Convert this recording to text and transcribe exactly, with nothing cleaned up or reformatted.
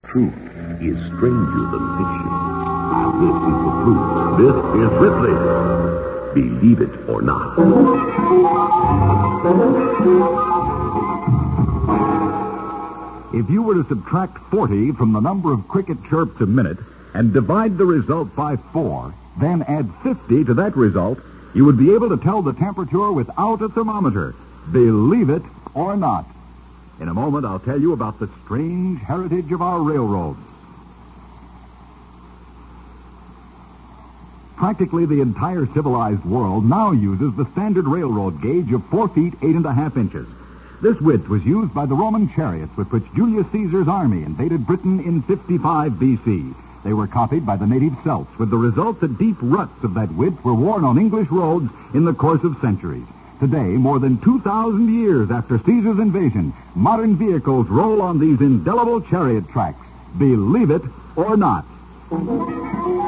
Truth is stranger than fiction. Now this is the truth. This is Ripley. Believe it or not. If you were to subtract forty from the number of cricket chirps a minute and divide the result by four, then add fifty to that result, you would be able to tell the temperature without a thermometer. Believe it or not. In a moment, I'll tell you about the strange heritage of our railroads. Practically the entire civilized world now uses the standard railroad gauge of four feet, eight and a half inches. This width was used by the Roman chariots with which Julius Caesar's army invaded Britain in fifty-five B C. They were copied by the native Celts, with the result that deep ruts of that width were worn on English roads in the course of centuries. Today, more than two thousand years after Caesar's invasion, modern vehicles roll on these indelible chariot tracks. Believe it or not.